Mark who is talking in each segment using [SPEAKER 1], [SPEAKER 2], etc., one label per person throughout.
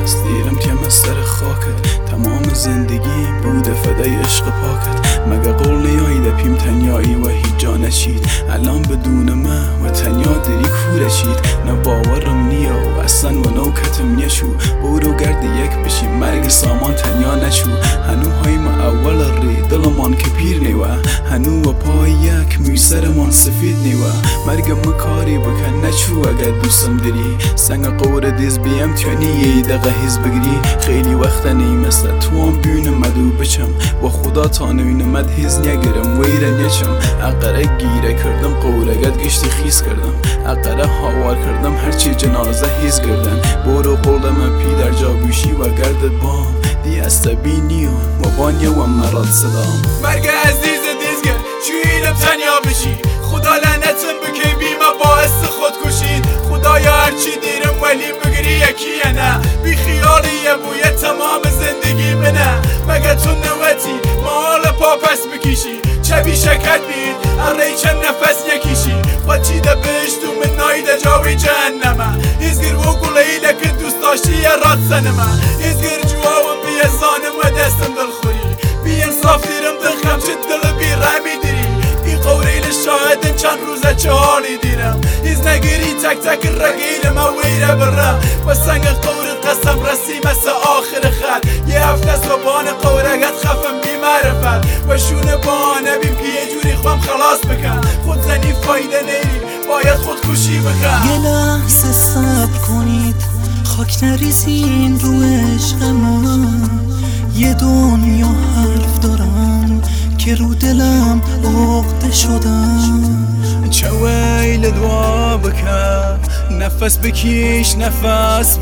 [SPEAKER 1] هست دیرم که من سر خاکت تمام زندگی بوده فدای عشق پاکت مگه قول نیایده پیم تنیایی و هیچ جا نشید الان بدون من و تنیا دری کورشید نه باورم نیا و اصلا و نوکتم نشو برو گرد یک بشی مرگ سامان تنیا نشو هنوهای ما اول ری دلمان که پیر نیوه هنو و پای یک میسرمان سفید نیوه مرگم کاری بکن نچو اگر دوستم داری سنگ قور دیز بیم تیانی یه دقه هیز بگیری خیلی وقت نیمسته تو هم بیون مدو بچم و خدا تا نوین مد هیز نگرم ویره نچم اقره گیره کردم قورگت گشتی خیز کردم اقره هاوار کردم هرچی جنازه هیز گردن برو قولم پی در جا بوشی و گردت بام دی استبینی و بانیه و مراد صدام
[SPEAKER 2] مرگ عزیز دیزگر چوینم تنیا بشی خدا لعنتم بکی بیمه باعث خودکشید خدایا هرچی دیرم ولی بگیری یکیه نه بی خیالیه بویه تمام زندگی منه مگه تو نوتی مال پا پس بکشی چه بی شکر بید اره چند نفس یکیشی و چی ده بشتو من نایده جاوی جهنمه ایزگر و گلیله که دوست داشتی یه راد سنمه ایزگر جواهم بیه زانم و دستم دل خوری بی انصاف دیرم دلخم چه دل بی رمی دیری بی قوریل شاهدم چند روزه چه حالی دیرم ایز نگیری تک تک رگیل ما ویره بره و سنگ قورت قسم رسی مثل آخر خط یه هفته صبحان قورگت خفم بی معرفت و شونه بانه بیم که یه جوری خوام خلاص بکن خود زنی فایده نیری باید خودکشی بکن
[SPEAKER 3] یه لحظه صبر کنید خاک نریزین رو عشق من یه دنیا حرف دارم که رو دلم عقده شدم
[SPEAKER 1] چه ویل دعا بکن نفس بکش نفس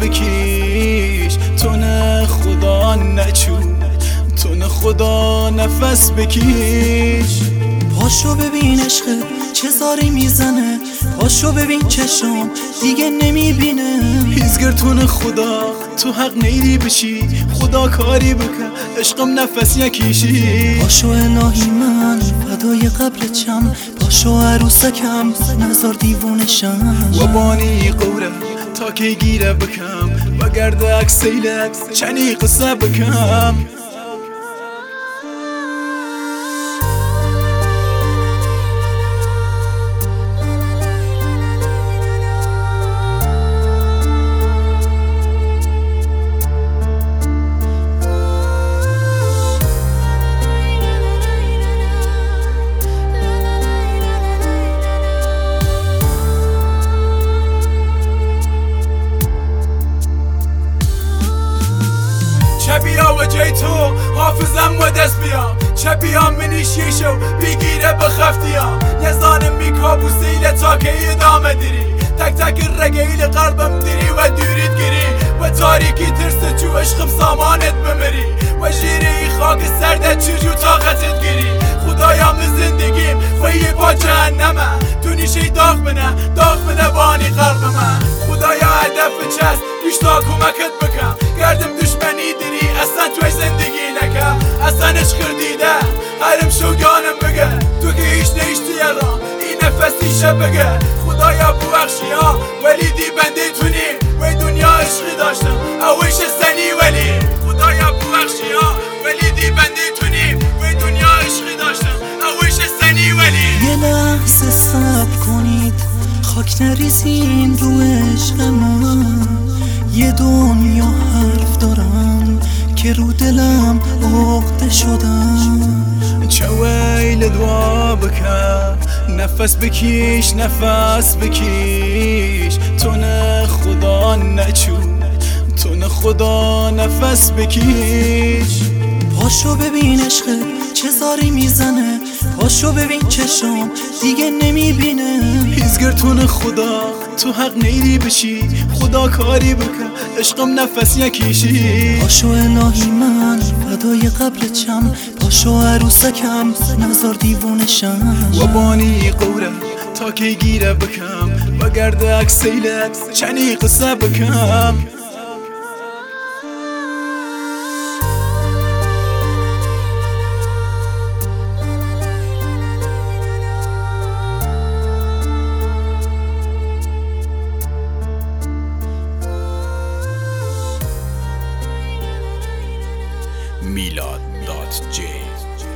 [SPEAKER 1] بکش تو نه خدا نچو تو نه خدا نفس بکش
[SPEAKER 3] پاشو ببین عشق چه زاری میزنه پاشو ببین چشم دیگه نمیبینه
[SPEAKER 1] هیزگر تو نه خدا تو حق نیری بشی خدا کاری بکن عشقم نفس یکیشی
[SPEAKER 3] پاشو الهی من فدای قبر چم پاشو عروسکم نزار دیوونشم
[SPEAKER 1] و بانی قوره تا که گیره بکم و گرد اکسیلت چنی قصه بکم
[SPEAKER 2] چه بیا و جای تو حافظم و دست بیام چه بیا منی شیشو بگیره بخفتیام یه ظالمی کابوسیله تا که ادامه دیری تک تک رگیل قلبم دیری و دوریت گیری و تاریکی ترس چو عشقم سامانت بمری و جیری خاک سرده چجو طاقتت گیری خدایا من زندگیم خویی با جهنمه تو نیشه داغ بنه بانی قلب من خدایا هدف چست پیش تا کمکت بکن گردم دشمنی دیری اصلا توی زندگی نکم اصلا عشق دیده هرم شوگانم بگه تو که هیچ نیشتی الان این نفسیشه بگه خدایا ببخشی ها ولی دی بنده تونی و دنیا عشقی داشتم اویش سنی ولی خدایا ببخشی ها ولی دی بنده تونی و دنیا عشقی داشتم اویش سنی ولی
[SPEAKER 3] یه لحظه صبر کنید خاک نریزین رو عشق من یه دنیا حرف دارم که رو دلم عقده شدم
[SPEAKER 1] چه ویل دعا بکن نفس بکش نفس بکش تو نه خدا نچو تو نه خدا نفس بکش
[SPEAKER 3] پاشو ببین عشق چه زاری میزنه پاشو ببین چشم دیگه نمیبینه
[SPEAKER 1] هیزگر تو نه خدا تو حق نیری بشی خدا کاری بکن عشقم نفس یکیشی
[SPEAKER 3] پاشو الهی من فدای قبر چم پاشو عروسکم نزار دیوونشم
[SPEAKER 1] و بانی قوره تا که گیره بکم و گرد اکسیلت چنی قصه بکم milad.j